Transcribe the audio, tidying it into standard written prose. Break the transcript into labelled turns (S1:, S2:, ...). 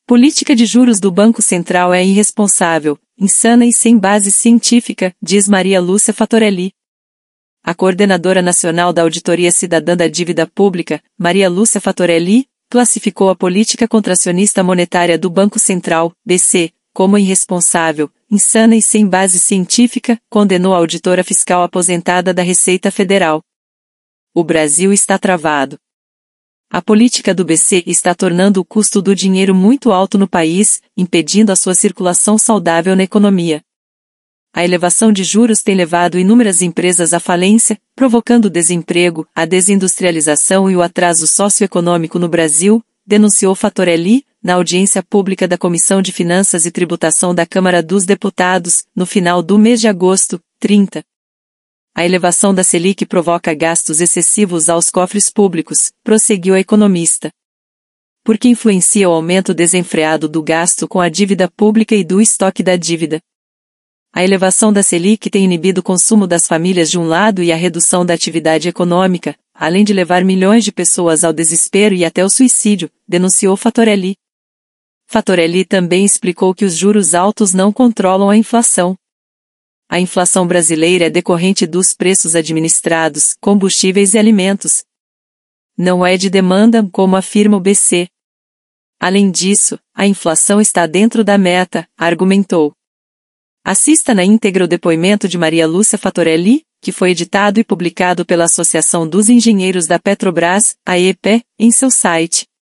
S1: Política de juros do Banco Central é irresponsável, insana e sem base científica, diz Maria Lúcia Fatorelli. A coordenadora nacional da Auditoria Cidadã da Dívida Pública, Maria Lúcia Fatorelli, classificou a política contracionista monetária do Banco Central, BC, como irresponsável, insana e sem base científica, condenou a auditora fiscal aposentada da Receita Federal. O Brasil está travado. A política do BC está tornando o custo do dinheiro muito alto no país, impedindo a sua circulação saudável na economia. A elevação de juros tem levado inúmeras empresas à falência, provocando o desemprego, a desindustrialização e o atraso socioeconômico no Brasil, denunciou Fatorelli, na audiência pública da Comissão de Finanças e Tributação da Câmara dos Deputados, no final do mês de agosto, 30. A elevação da Selic provoca gastos excessivos aos cofres públicos, prosseguiu a economista. Porque influencia o aumento desenfreado do gasto com a dívida pública e do estoque da dívida. A elevação da Selic tem inibido o consumo das famílias de um lado e a redução da atividade econômica, além de levar milhões de pessoas ao desespero e até ao suicídio, denunciou Fatorelli. Fatorelli também explicou que os juros altos não controlam a inflação. A inflação brasileira é decorrente dos preços administrados, combustíveis e alimentos. Não é de demanda, como afirma o BC. Além disso, a inflação está dentro da meta, argumentou. Assista na íntegra o depoimento de Maria Lúcia Fatorelli, que foi editado e publicado pela Associação dos Engenheiros da Petrobras, AEPE, em seu site.